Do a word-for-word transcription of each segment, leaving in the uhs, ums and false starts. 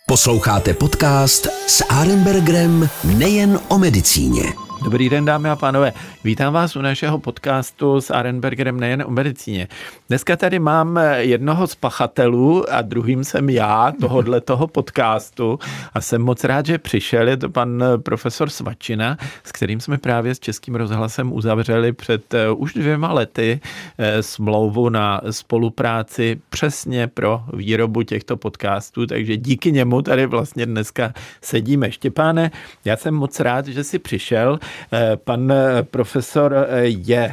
Posloucháte podcast s Arenbergerem nejen o medicíně. Dobrý den, dámy a pánové. Vítám vás u našeho podcastu s Arenbergerem nejen o medicíně. Dneska tady mám jednoho z pachatelů a druhým jsem já tohodle toho podcastu a jsem moc rád, že přišel. Je to pan profesor Svačina, s kterým jsme právě s Českým rozhlasem uzavřeli před už dvěma lety smlouvu na spolupráci přesně pro výrobu těchto podcastů, takže díky němu tady vlastně dneska sedíme. Štěpáne, já jsem moc rád, že jsi přišel. Pan profesor je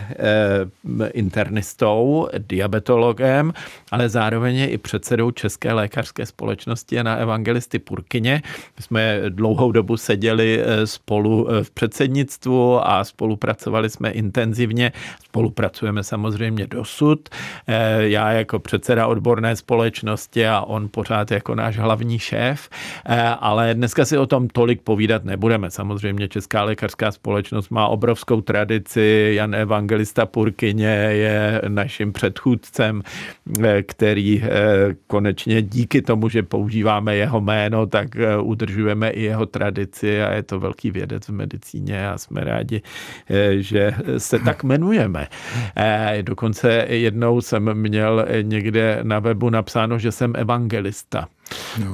internistou, diabetologem, ale zároveň je i předsedou České lékařské společnosti na Evangelisty Purkyně. My jsme dlouhou dobu seděli spolu v předsednictvu a spolupracovali jsme intenzivně. Spolupracujeme samozřejmě dosud. Já jako předseda odborné společnosti a on pořád jako náš hlavní šéf, ale dneska si o tom tolik povídat nebudeme. Samozřejmě Česká lékařská společnost má obrovskou tradici, Jan Evangelista Purkyně je naším předchůdcem, který konečně díky tomu, že používáme jeho jméno, tak udržujeme i jeho tradici a je to velký vědec v medicíně a jsme rádi, že se tak jmenujeme. Dokonce jednou jsem měl někde na webu napsáno, že jsem evangelista. No.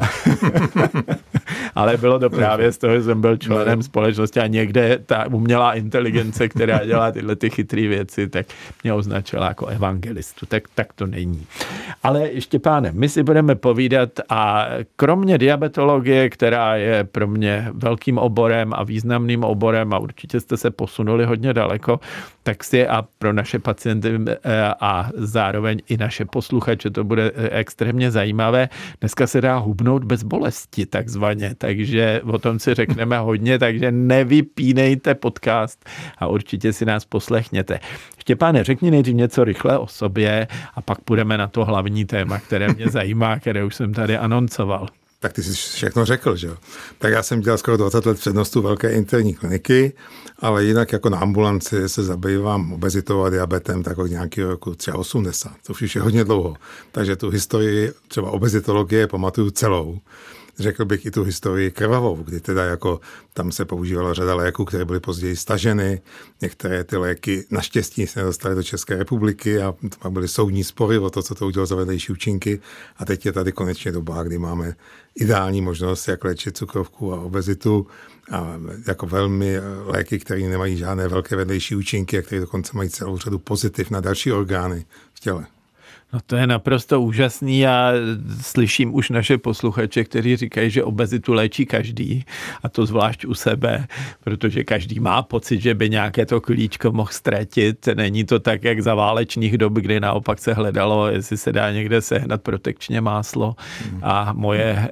Ale bylo to právě z toho, že jsem byl členem no. společnosti a někde ta umělá inteligence, která dělá tyhle ty chytré věci, tak mě označila jako evangelistu. Tak, tak to není. Ale Štěpáne, my si budeme povídat a kromě diabetologie, která je pro mě velkým oborem a významným oborem a určitě jste se posunuli hodně daleko, tak si a pro naše pacienty a zároveň i naše posluchače to bude extrémně zajímavé. Dneska se dá hubnout bez bolesti, takzvaně. Takže o tom si řekneme hodně, takže nevypínejte podcast a určitě si nás poslechněte. Štěpáne, řekni nejdřív něco rychle o sobě a pak půjdeme na to hlavní téma, které mě zajímá, které už jsem tady anoncoval. Tak ty jsi všechno řekl, že jo. Tak já jsem dělal skoro dvacet let přednostu velké interní kliniky, ale jinak jako na ambulanci se zabývám obezitou a diabetem tak od nějakého roku třeba osmdesát. To už je hodně dlouho. Takže tu historii třeba obezitologie pamatuju celou. Řekl bych i tu historii krvavou, kdy teda jako tam se používala řada léků, které byly později staženy. Některé ty léky naštěstí se nedostaly do České republiky a pak byly soudní spory o to, co to udělalo za vedlejší účinky. A teď je tady konečně doba, kdy máme ideální možnost, jak léčit cukrovku a obezitu a jako velmi léky, které nemají žádné velké vedlejší účinky a které dokonce mají celou řadu pozitiv na další orgány v těle. No to je naprosto úžasný. Já slyším už naše posluchače, kteří říkají, že obezitu léčí každý a to zvlášť u sebe, protože každý má pocit, že by nějaké to klíčko mohl ztratit. Není to tak, jak za válečných dob, kdy naopak se hledalo, jestli se dá někde sehnat protekčně máslo a moje,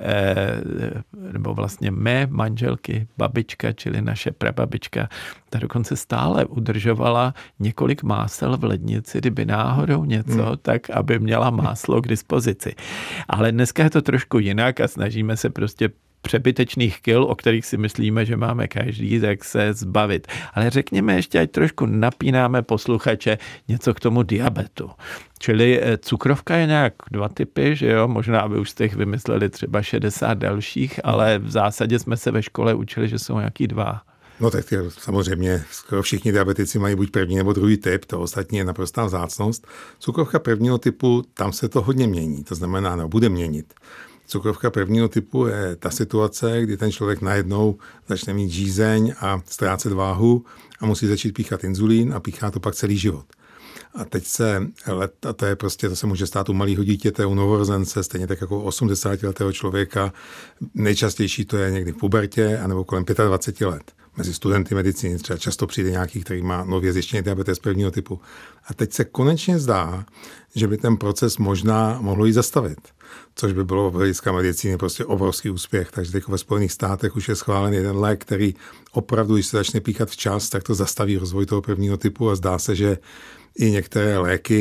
nebo vlastně mé manželky, babička, čili naše prababička, ta dokonce stále udržovala několik másel v lednici, kdyby náhodou něco, hmm. tak aby měla máslo k dispozici. Ale dneska je to trošku jinak a snažíme se prostě přebytečných kil, o kterých si myslíme, že máme každý, tak se zbavit. Ale řekněme ještě, ať trošku napínáme posluchače něco k tomu diabetu. Čili cukrovka je nějak dva typy, že jo, možná by už jste jich vymysleli třeba šedesát dalších, ale v zásadě jsme se ve škole učili, že jsou nějaký dva. No tak samozřejmě skoro všichni diabetici mají buď první nebo druhý typ, to ostatní je naprostá vzácnost. Cukrovka prvního typu, tam se to hodně mění, to znamená, no, bude měnit. Cukrovka prvního typu je ta situace, kdy ten člověk najednou začne mít žízeň a ztrácet váhu a musí začít píchat inzulín a píchá to pak celý život. A teď se let, a to je prostě, to se může stát u malého dítěte, u novorozence, stejně tak jako u osmdesátiletého člověka. Nejčastější to je někdy v pubertě, anebo kolem dvacet pět let. Mezi studenty medicíny třeba často přijde nějaký, který má nově zjištěný diabetes prvního typu. A teď se konečně zdá, že by ten proces možná mohlo jít zastavit, což by bylo v hlediska medicíny prostě obrovský úspěch. Takže teď ve Spojených státech už je schválen jeden lék, který opravdu, když se začne píchat včas, tak to zastaví rozvoj toho prvního typu a zdá se, že i některé léky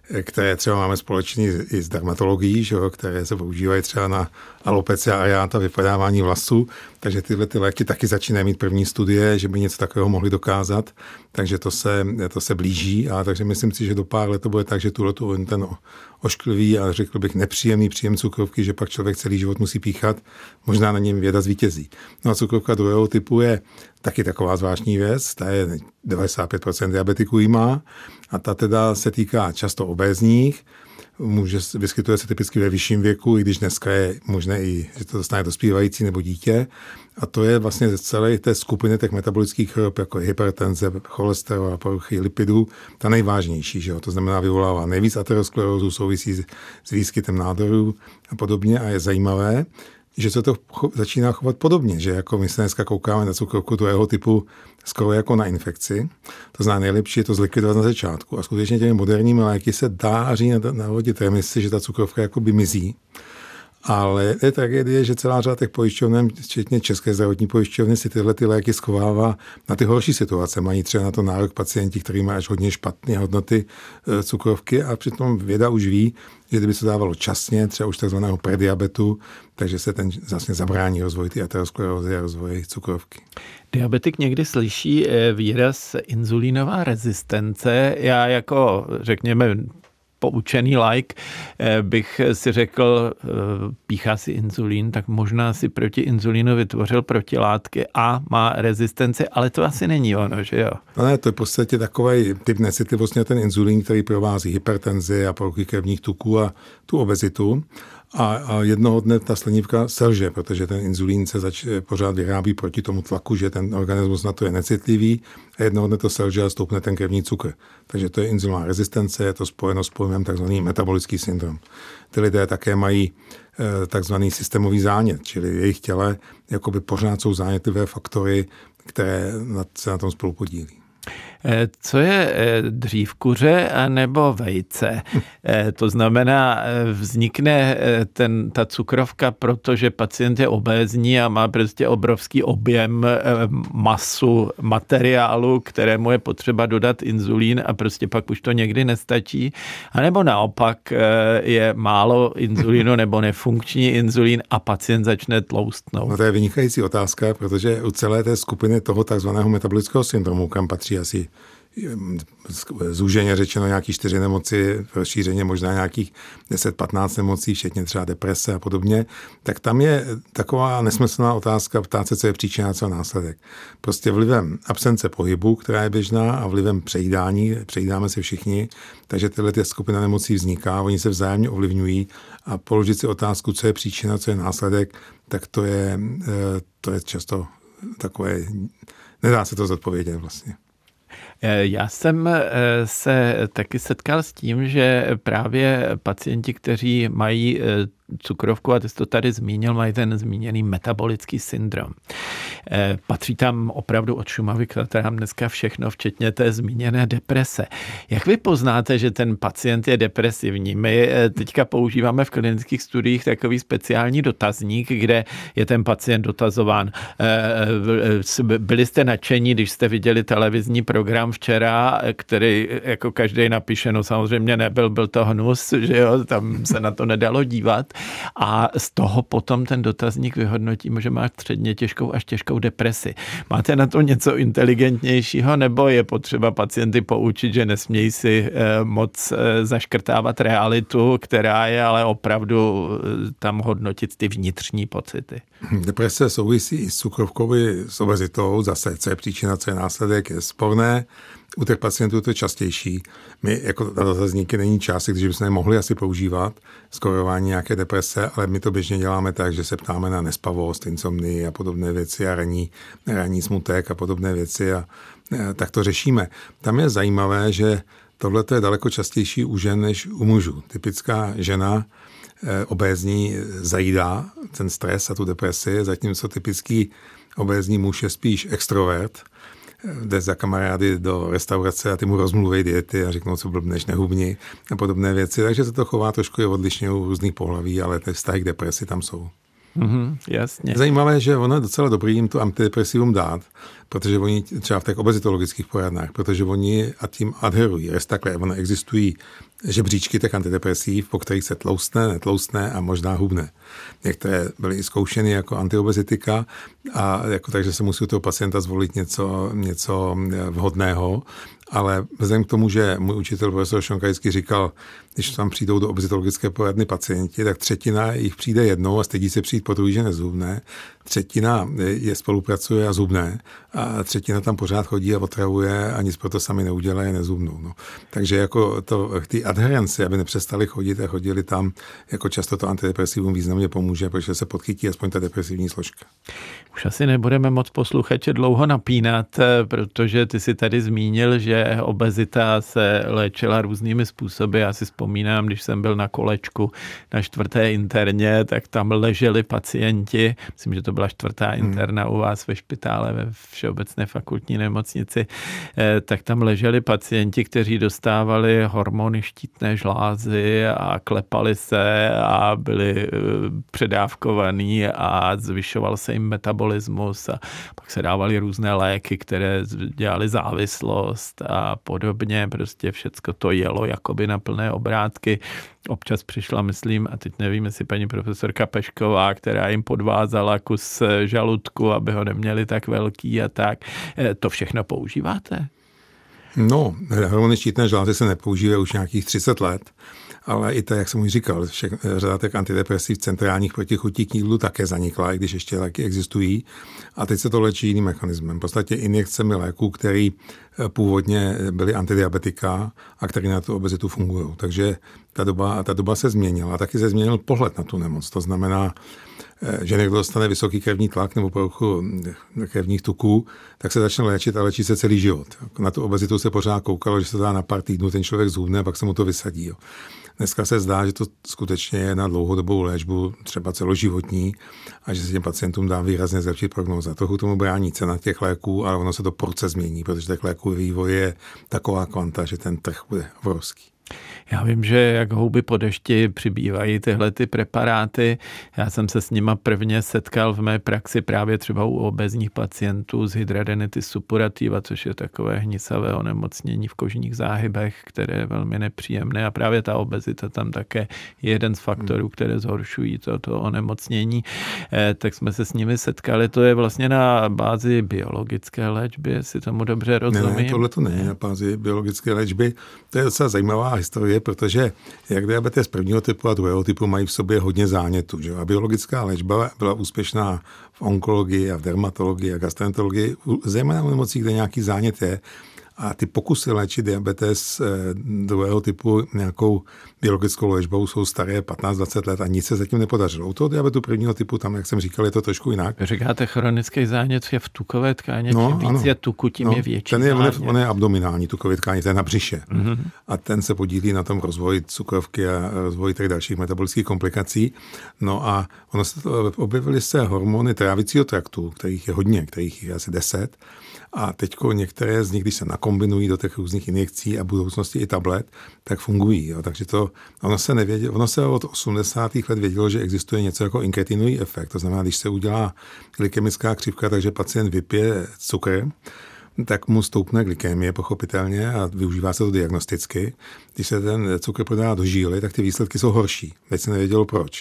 které třeba máme společně i s dermatologií, že jo, které se používají třeba na alopecia areata, vypadávání vlasů, takže tyhle ty léky taky začínají mít první studie, že by něco takového mohli dokázat, takže to se, to se blíží, a takže myslím si, že do pár let to bude tak, že tuhletu ten ošklivý a řekl bych nepříjemný příjem cukrovky, že pak člověk celý život musí píchat, možná na něm věda zvítězí. No a cukrovka druhého typu je taky taková zvláštní věc, ta je devadesát pět procent diabetiků jí má a ta teda se týká často obézních, může, vyskytuje se typicky ve vyšším věku, i když dneska je možné i, že to dostane dospívající nebo dítě. A to je vlastně z celé té skupiny těch metabolických chorob, jako hypertenze, cholesterol a poruchy lipidů, ta nejvážnější. Že jo? To znamená, vyvolává nejvíc aterosklerózu, souvisí s, s výskytem nádorů a podobně. A je zajímavé, že se to cho, začíná chovat podobně, že jako my se dneska koukáme na cukrovku toho typu skoro jako na infekci. To znamená, nejlepší je to zlikvidovat na začátku. A skutečně těmi moderními léky se dáří navodit remisi, že ta cukrovka jakoby mizí. Ale je tragédie, že celá řada těch pojišťoven, včetně České zdravotní pojišťovny, si tyhle ty léky schovává na ty horší situace. Mají třeba na to nárok pacienti, kteří mají až hodně špatné hodnoty cukrovky, a přitom věda už ví, že kdyby se dávalo časně, třeba už takzvaného prediabetu, takže se ten vlastně zabrání rozvoj ty aterosklerózy a rozvoj cukrovky. Diabetik někdy slyší výraz inzulínová rezistence. Já jako, řekněme, poučený like bych si řekl, píchá si inzulín, tak možná si proti inzulínu vytvořil protilátky a má rezistenci, ale to asi není ono, že jo? No ne, to je v podstatě takový typ necitlivosti na ten inzulín, který provází hypertenzi a poruchy krevních tuků a tu obezitu. A, a jednoho dne ta slinivka selže, protože ten inzulín se zač, pořád vyrábí proti tomu tlaku, že ten organismus na to je necitlivý, a jednoho dne to selže a stoupne ten krevní cukr. Takže to je inzulinová rezistence, je to spojeno s pojmem takzvaný metabolický syndrom. Ty lidé také mají e, takzvaný systémový zánět, čili v jejich těle jakoby pořád jsou zánětlivé faktory, které na, se na tom spolu podílí. Co je dřív, kuře nebo vejce? To znamená, vznikne ten, ta cukrovka, protože pacient je obézní a má prostě obrovský objem masu materiálu, kterému je potřeba dodat inzulín, a prostě pak už to někdy nestačí. A nebo naopak je málo inzulínu nebo nefunkční inzulín a pacient začne tloustnout. No to je vynikající otázka, protože u celé té skupiny toho takzvaného metabolického syndromu, kam patří asi zúženě řečeno nějaký čtyři nemoci, rozšířeně možná nějakých deset patnáct nemocí, včetně třeba deprese a podobně, tak tam je taková nesmyslná otázka ptát se, co je příčina, co je následek. Prostě vlivem absence pohybu, která je běžná, a vlivem přejídání, přejídáme si všichni, takže tyhle ty skupina nemocí vzniká, oni se vzájemně ovlivňují, a položit si otázku, co je příčina, co je následek, tak to je, to je často takové, nedá se to zodpovědět vlastně. Já jsem se taky setkal s tím, že právě pacienti, kteří mají cukrovku, a ty jsi to tady zmínil, mají ten zmíněný metabolický syndrom. Patří tam opravdu od Šumavy k Tatrám dneska všechno, včetně té zmíněné deprese. Jak vy poznáte, že ten pacient je depresivní? My teďka používáme v klinických studiích takový speciální dotazník, kde je ten pacient dotazován. Byli jste nadšení, když jste viděli televizní program včera, který jako každý napíše, no samozřejmě nebyl, byl to hnus, že jo, tam se na to nedalo dívat. A z toho potom ten dotazník vyhodnotí, že má středně těžkou až těžkou depresi. Máte na to něco inteligentnějšího, nebo je potřeba pacienty poučit, že nesmějí si moc zaškrtávat realitu, která je ale opravdu tam hodnotit ty vnitřní pocity? Deprese souvisí i s cukrovkou, s obezitou. Zase, co je příčina, co je následek, je sporné. U těch pacientů to je častější. My jako dotazníky není čas, když bychom mohli asi používat skórování nějaké deprese, ale my to běžně děláme tak, že se ptáme na nespavost, insomnii a podobné věci a ranní, ranní smutek a podobné věci, a, a tak to řešíme. Tam je zajímavé, že tohle je daleko častější u žen než u mužů. Typická žena obézní zajídá ten stres a tu depresi, zatímco typický obézní muž je spíš extrovert, jde za kamarády do restaurace a ty mu rozmluví diety a řeknou, co blbneš, nehubni a podobné věci. Takže se to chová trošku odlišně u různých pohlaví, ale ty vztahy k depresi tam jsou. Mm-hmm, jasně. Zajímavé, že ono je docela dobrý jim tu antidepresivum dát, protože oni třeba v těch obezitologických poradnách, protože oni a tím adherují. Rest takhle, ono existují žebříčky těch antidepresiv, po kterých se tloustne, netloustne a možná hubne. Některé byly i zkoušeny jako antiobezitika, a jako takže se musí u toho pacienta zvolit něco, něco vhodného. Ale vzhledem k tomu, že můj učitel profesor Šonka vždycky říkal, když tam přijdou do obezitologické poradny pacienti, tak třetina jich přijde jednou a stydí se přijít po druhý, že nezhubne. Třetina je spolupracuje a zhubne. A třetina tam pořád chodí a otravuje a nic pro to sami neudělají a nezhubnou. No. Takže jako to, ty adherenci, aby nepřestali chodit a chodili tam, jako často to antidepresivum významně pomůže, protože se podchytí aspoň ta depresivní složka. Už asi nebudeme moc posluchače dlouho napínat, protože ty si tady zmínil, že obezita se léčila různými způsoby. Já si vzpomínám, když jsem byl na kolečku na čtvrté interně, tak tam leželi pacienti, myslím, že to byla čtvrtá interna hmm. u vás ve špitále, ve Všeobecné fakultní nemocnici, tak tam leželi pacienti, kteří dostávali hormony štítné žlázy a klepali se a byli předávkovaní a zvyšoval se jim metabolismus a pak se dávaly různé léky, které dělaly závislost a podobně. Prostě všecko to jelo jakoby na plné obrátky. Občas přišla, myslím, a teď nevím, jestli paní profesorka Pešková, která jim podvázala kus žaludku, aby ho neměli tak velký a tak. To všechno používáte? No, hormony štítné žlázy se nepoužívají už nějakých třicet let, ale i to, jak jsem už říkal, řada těch antidepresiv centrálních protichutí k jídlu také zanikla, i když ještě taky existují. A teď se to léčí jiným mechanismem. V podstatě injekcemi léků, které původně byly antidiabetika a které na tu obezitu fungují. Takže ta doba, ta doba se změnila. A taky se změnil pohled na tu nemoc. To znamená, že někdo dostane vysoký krevní tlak nebo poruchu krevních tuků, tak se začne léčit a léčí se celý život. Na tu obezitu se pořád koukalo, že se dá na pár týdnů, ten člověk zhubne a pak se mu to vysadí. Jo. Dneska se zdá, že to skutečně je na dlouhodobou léčbu, třeba celoživotní, a že se těm pacientům dá výrazně zlepšit prognóza. Trochu tomu brání cena těch léků, ale ono se to proces změní, protože těch léků vývoj je taková kvanta, že ten trh bude obrovský. Já vím, že jak houby po dešti přibývají tyhle ty preparáty. Já jsem se s nima prvně setkal v mé praxi právě třeba u obezních pacientů z hidradenitis suppurativa, což je takové hnisavé onemocnění v kožních záhybech, které je velmi nepříjemné a právě ta obezita tam také je jeden z faktorů, které zhoršují toto onemocnění. Eh, tak jsme se s nimi setkali. To je vlastně na bázi biologické léčby, jestli tomu dobře rozumím. Ne, ne, tohle to není na bázi biologické léčby. To je docela zajímavá historie, protože jak diabetes prvního typu a druhého typu mají v sobě hodně zánětu. Že? A biologická léčba byla úspěšná v onkologii a v dermatologii a gastroenterologii, zejména u nemocí, kde nějaký zánět je. A ty pokusy léčit diabetes druhého typu nějakou biologickou léčbou jsou staré patnáct dvacet let a nic se zatím nepodařilo. U toho diabetu prvního typu, tam, jak jsem říkal, je to trošku jinak. Říkáte, chronický zánět je v tukové tkáně, no, čím víc ano. je tuku, tím no, je větší ten je, on, je, zánět. on je abdominální tukový tkáně, ten je na břiše. Mm-hmm. A ten se podílí na tom rozvoji cukrovky a rozvoji těch dalších metabolických komplikací. No a ono se to, objevily se hormony trávicího traktu, kterých je hodně, kterých je asi deset. A teďko některé z nich, když se nakombinují do těch různých injekcí a budoucnosti i tablet, tak fungují. Jo. Takže to, ono se nevědělo, ono se od osmdesátých let vědělo, že existuje něco jako inkretinový efekt. To znamená, když se udělá glykemická křivka, takže pacient vypije cukr, tak mu stoupne glykémie pochopitelně a využívá se to diagnosticky. Když se ten cukr prodá do žíly, tak ty výsledky jsou horší. Teď se nevědělo proč.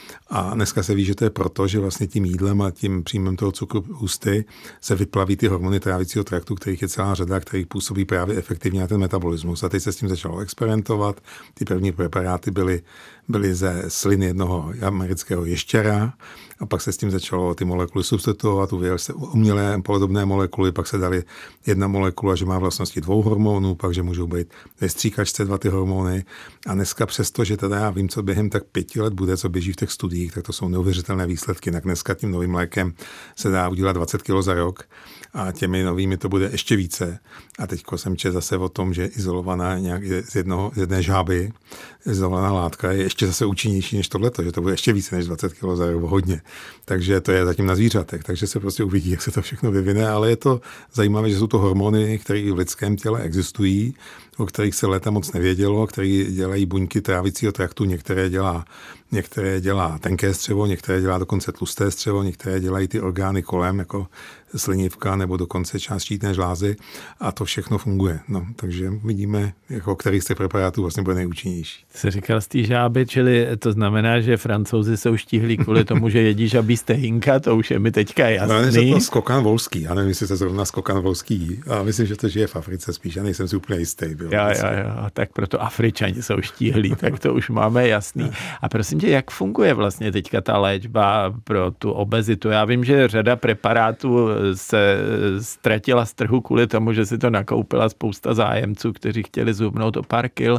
A dneska se ví, že to je proto, že vlastně tím jídlem a tím příjmem toho cukru ústy se vyplaví ty hormony trávicího traktu, kterých je celá řada, kterých působí právě efektivně na ten metabolismus. A teď se s tím začalo experimentovat. Ty první preparáty byly, byly ze slin jednoho amerického ještěra a pak se s tím začalo ty molekuly substituovat, uvěděli se umělé podobné molekuly, pak se dali jedna molekula, že má vlastnosti dvou hormonů, pak že můžou být ve stříkačce dva ty hormony. A dneska přesto, že teda já vím, co během tak pěti let bude, co běží v těch studiích, tak to jsou neuvěřitelné výsledky. Tak dneska tím novým lékem se dá udělat dvacet kilo za rok a těmi novými to bude ještě více. A teďko jsem četl zase o tom, že izolovaná nějak z, jednoho, z jedné žáby, izolovaná látka je ještě zase účinnější než tohleto, že to bude ještě více než dvacet kilo za rok, hodně. Takže to je zatím na zvířatech, takže se prostě uvidí, jak se to všechno vyvine, ale je to zajímavé, že jsou to hormony, které v lidském těle existují, o kterých se léta moc nevědělo, které dělají buňky trávicího traktu, některé dělá, některé dělá tenké střevo, některé dělá dokonce tlusté střevo, některé dělají ty orgány kolem, jako slinivka nebo dokonce část štítné žlázy a to všechno funguje. No, takže vidíme, jako který z těch preparátů vlastně bude nejúčinnější. Se říkal z té žáby, čili to znamená, že Francouzi jsou štíhlí kvůli tomu, že jedí žabí stehínka, to už je mi teďka jasný. No, to skokan volský, já nevím, jestli se zrovna skokan volský, ale myslím, že to žije v Africe spíš, já nejsem si úplně jistý. Byl, jo, jo, jo, tak proto Afričani jsou štíhlí, tak to už máme jasný. A prosím tě, jak funguje vlastně teďka ta léčba pro tu obezitu? Já vím, že řada preparátů se ztratila z trhu kvůli tomu, že si to nakoupila spousta zájemců, kteří chtěli zhubnout o pár kil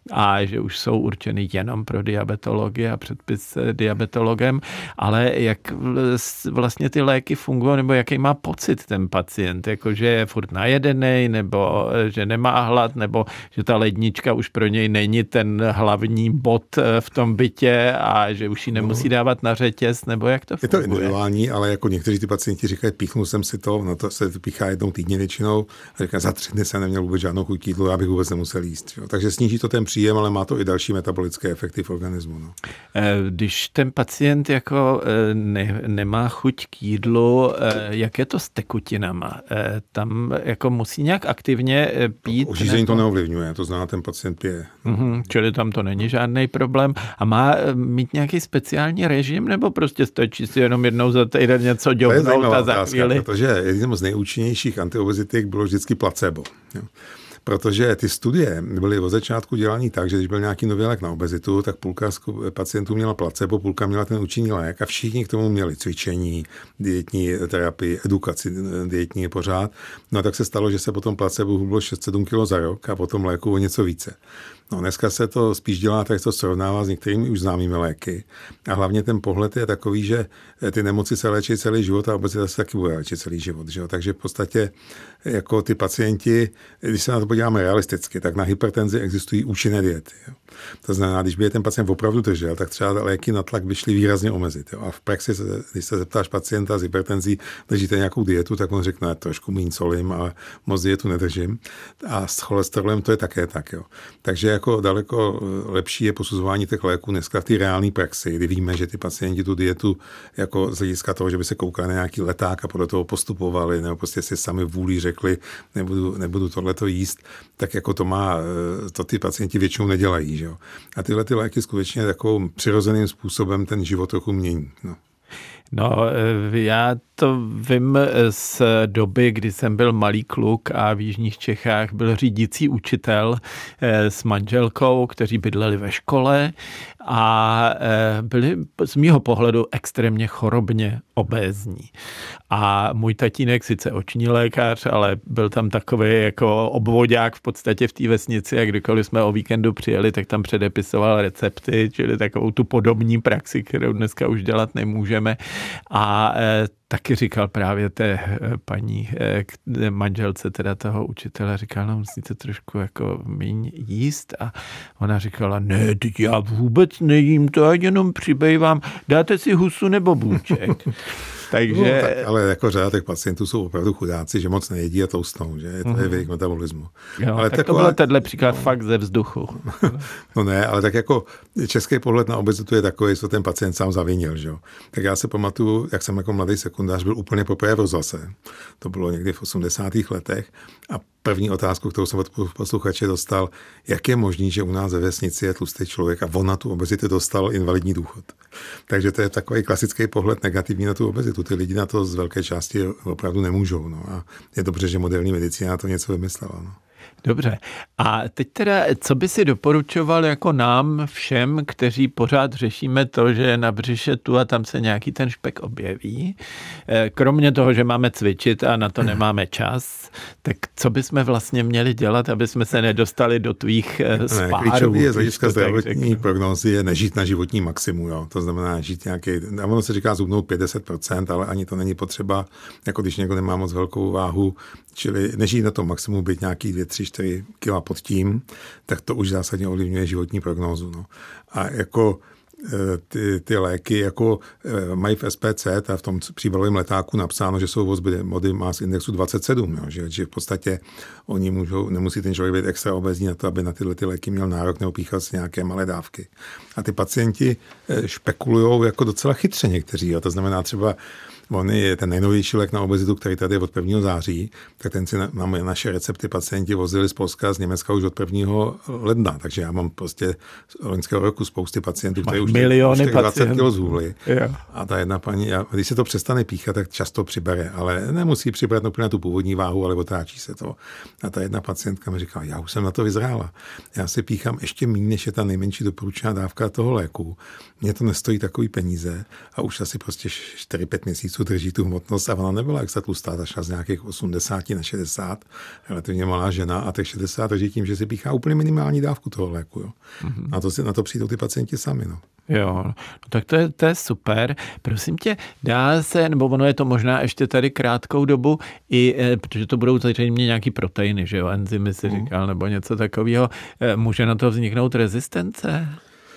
a že už jsou určeny jenom pro diabetology a předpis diabetologem, ale jak vlastně ty léky fungují, nebo jaký má pocit ten pacient, jako že je furt najedenej, nebo že nemá hlad, nebo že ta lednička už pro něj není ten hlavní bod v tom bytě a že už ji nemusí dávat na řetěz, nebo jak to funguje? Je to individuální, ale jako někteří ty pacienti říkají, píchnul jsem si to, no to se píchá jednou týdně většinou, a říká, za tři dny jsem neměl vůbec žádnou chuť jídlu, abych vůbec nemusel jíst. Jo. Takže sníží to ten příjem, ale má to i další metabolické efekty v organismu. No. Když ten pacient jako ne, nemá chuť k jídlu, jak je to s tekutinama? Tam jako musí nějak aktivně pít? Ořízení nebo... to neovlivňuje, to znamená, ten pacient pije. Mm-hmm, čili tam to není žádný problém. A má mít nějaký speciální režim, nebo prostě stačí si jenom jednou za týden něco dělnout a za chvíli? Protože jedním z nejúčinnějších antiobezitik bylo vždycky placebo. Jo. Protože ty studie byly od začátku dělané tak, že když byl nějaký nový lék na obezitu, tak půlka pacientů měla placebo, půlka měla ten účinný lék a všichni k tomu měli cvičení, dietní terapii, edukaci dietní pořád. No a tak se stalo, že se potom placebo hublo šest sedm kilo za rok a potom léku o něco více. No dneska se to spíš dělá, tak to srovnává s některými už známými léky. A hlavně ten pohled je takový, že ty nemoci se léčí celý život a obecně se taky bude léčit celý život. Že jo? Takže v podstatě jako ty pacienti, když se na to podíváme realisticky, tak na hypertenzi existují účinné diety. Jo? To znamená, když by je ten pacient opravdu držel, tak třeba léky na tlak by šly výrazně omezit. Jo? A v praxi, když se zeptáš pacienta s hypertenzí, držíte nějakou dietu, tak on řekne, trošku méně solím, ale moc dietu nedržím. A s cholesterolem to je také tak. Jo? Takže jako daleko lepší je posuzování těch léků dneska v té reálné praxi, kdy víme, že ty pacienti tu dietu jako z hlediska toho, že by se koukali na nějaký leták a podle toho postupovali, nebo prostě si sami vůlí řekli, nebudu, nebudu tohleto jíst, tak jako to má, to ty pacienti většinou nedělají. Že jo? A tyhle ty léky skutečně takovým přirozeným způsobem ten život trochu mění. No. No, já to vím z doby, kdy jsem byl malý kluk a v jižních Čechách byl řídící učitel s manželkou, kteří bydleli ve škole a byli z mýho pohledu extrémně chorobně obézní. A můj tatínek, sice oční lékař, ale byl tam takový jako obvodák v podstatě v té vesnici a kdykoliv jsme o víkendu přijeli, tak tam předepisoval recepty, čili takovou tu podobní praxi, kterou dneska už dělat nemůžeme. A e, taky říkal právě té paní e, manželce teda toho učitele, říkal, no musíte trošku jako míň jíst a ona říkala, ne, já vůbec nejím, to jenom přibývám, dáte si husu nebo bůček. Takže... No, tak, ale jako řada těch pacientů jsou opravdu chudáci, že moc nejedí a tloustnou, že to je věk metabolismu. Jo, ale tak taková... to byl tenhle příklad no, fakt ze vzduchu. No ne, ale tak jako český pohled na obezitu je takový, co ten pacient sám zavinil, že jo. Tak já se pamatuju, jak jsem jako mladý sekundář byl úplně poprvé v rozhlase. To bylo někdy v osmdesátých letech a první otázku, kterou jsem od posluchače dostal, jak je možný, že u nás ve vesnici je tlustý člověk a on na tu obezitu dostal invalidní důchod. Takže to je takový klasický pohled negativní na tu obezitu. Ty lidi na to z velké části opravdu nemůžou. No. A je dobře, že moderní medicína na to něco vymyslela. No. Dobře. A teď teda, co by si doporučoval jako nám všem, kteří pořád řešíme to, že na břiše tu a tam se nějaký ten špek objeví, kromě toho, že máme cvičit a na to nemáme čas, tak co bychom vlastně měli dělat, aby jsme se nedostali do tvých spárů? Ne, klíčový je z hlediska zdravotní prognózy je nežít na životní maximum. Jo. To znamená žít nějaký, a ono se říká zhubnout padesát procent, ale ani to není potřeba, jako když někdo nemá moc velkou váhu, čili nežít na tom maximum, být nějaký dvě, tři, čtyři kila pod tím, tak to už zásadně ovlivňuje životní prognózu. No. A jako ty, ty léky jako mají v S P C, a v tom příbalovém letáku napsáno, že jsou body mass indexu dvacet sedm, jo, že, že v podstatě oni můžou, nemusí ten člověk být extra obézní na to, aby na tyhle ty léky měl nárok, nebo píchal si nějaké malé dávky. A ty pacienti špekulujou jako docela chytře někteří, jo, to znamená třeba on je ten nejnovější lék na obezitu, který tady je od prvního září, tak ten si na, na naše recepty pacienti vozili z Polska, z Německa už od prvního ledna. Takže já mám prostě z loňského roku spousty pacientů, kteří už miliony dvacet kilo zhubli. Jo. A ta jedna paní, a když se to přestane píchat, tak často přibere, ale nemusí přibrat úplně na tu původní váhu, ale otáčí se to. A ta jedna pacientka mi říkala, já už jsem na to vyzrála. Já si píchám ještě méně, než je ta nejmenší doporučená dávka toho léku. Mně to nestojí takový peníze a už asi prostě čtyři pět měsíců drží tu hmotnost a ona nebyla extra tlustá, ta šla z nějakých osmdesát na šedesát, relativně malá žena a těch šedesát drží tím, že si píchá úplně minimální dávku toho léku. Jo. Mm-hmm. A to si, na to přijdou ty pacienti sami. No. Jo, no, tak to je, to je super. Prosím tě, dá se, nebo ono je to možná ještě tady krátkou dobu, i, protože to budou zřejmě nějaký proteiny, že jo, enzymy si mm. říkal, nebo něco takového, může na to vzniknout rezistence?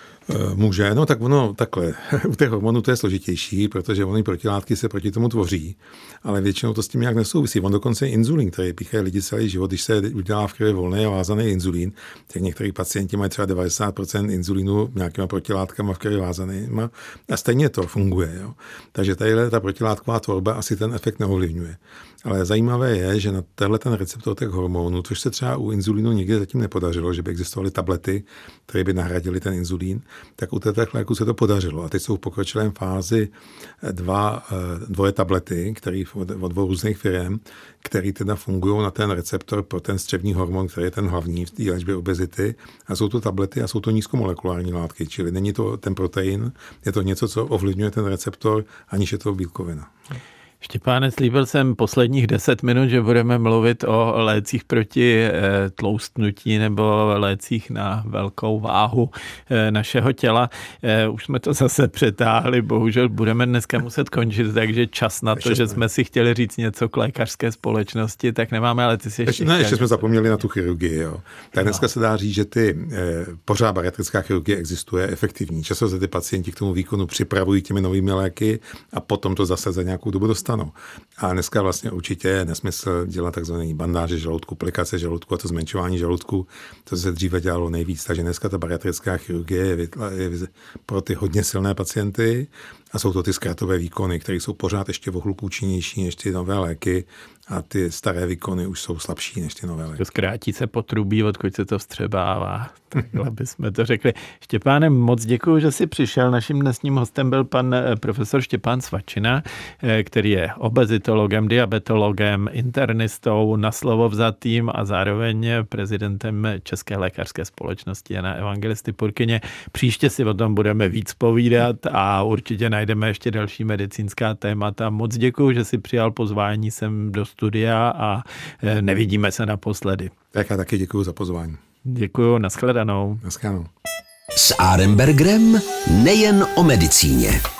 Může, no tak ono takhle. U těch hormonů to je složitější, protože ony protilátky se proti tomu tvoří, ale většinou to s tím nějak nesouvisí. On dokonce inzulín, který píchají lidi celý život, když se udělá v krvi volný a vázaný inzulín, tak některý pacienti mají třeba devadesát procent inzulínu nějakýma protilátkama v krvi vázanýma a stejně to funguje. Jo. Takže tadyhle ta protilátková tvorba asi ten efekt neovlivňuje. Ale zajímavé je, že na tenhle ten receptor těch hormonů, což se třeba u inzulínu nikdy zatím nepodařilo, že by existovaly tablety, které by nahradily ten inzulín, tak u těch léků se to podařilo. A teď jsou v pokročilém fázi dva, dvoje tablety, které od dvou různých firm, které teda fungují na ten receptor pro ten střevní hormon, který je ten hlavní v té léčbě obezity. A jsou to tablety a jsou to nízkomolekulární látky, čili není to ten protein, je to něco, co ovlivňuje ten receptor, aniž je to bílkovina. Štěpáne, slíbil jsem posledních deset minut, že budeme mluvit o lécích proti tloustnutí nebo lécích na velkou váhu našeho těla. Už jsme to zase přetáhli, bohužel budeme dneska muset končit, takže čas na to, ještě že jsme si chtěli říct něco k lékařské společnosti, tak nemáme, ale ty si ještě... Ne, ještě jsme zapomněli na tu chirurgii. Jo. Tak dneska no. se dá říct, že ty eh, pořád bariatrická chirurgie existuje efektivní. Často se ty pacienti k tomu výkonu připravují těmi novými léky a potom to zase za nějakou dobu dostanou. A dneska vlastně určitě je nesmysl dělat takzvané bandáže žaludku, plikace žaludku a to zmenšování žaludku. To se dříve dělalo nejvíc. Takže dneska ta bariatrická chirurgie je, je pro ty hodně silné pacienty a jsou to ty zkrátové výkony, které jsou pořád ještě o chlup účinnější než ty nové léky a ty staré výkony už jsou slabší než ty nové léky. To zkrátí se potrubí, odkud se to vstřebává. Takhle bychom to řekli. Štěpáne, moc děkuji, že jsi přišel. Naším dnesním hostem byl pan profesor Štěpán Svačina, který je obezitologem, diabetologem, internistou, na slovo vzatým a zároveň prezidentem České lékařské společnosti Jana Evangelisty Purkyně. Příště si o tom budeme víc povídat a určitě najdeme ještě další medicínská témata. Moc děkuji, že jsi přijal pozvání sem do studia a nevidíme se naposledy. Tak já taky děkuji za pozvání. Děkuji, nashledanou. Nashledanou. S Arenbergerem nejen o medicíně.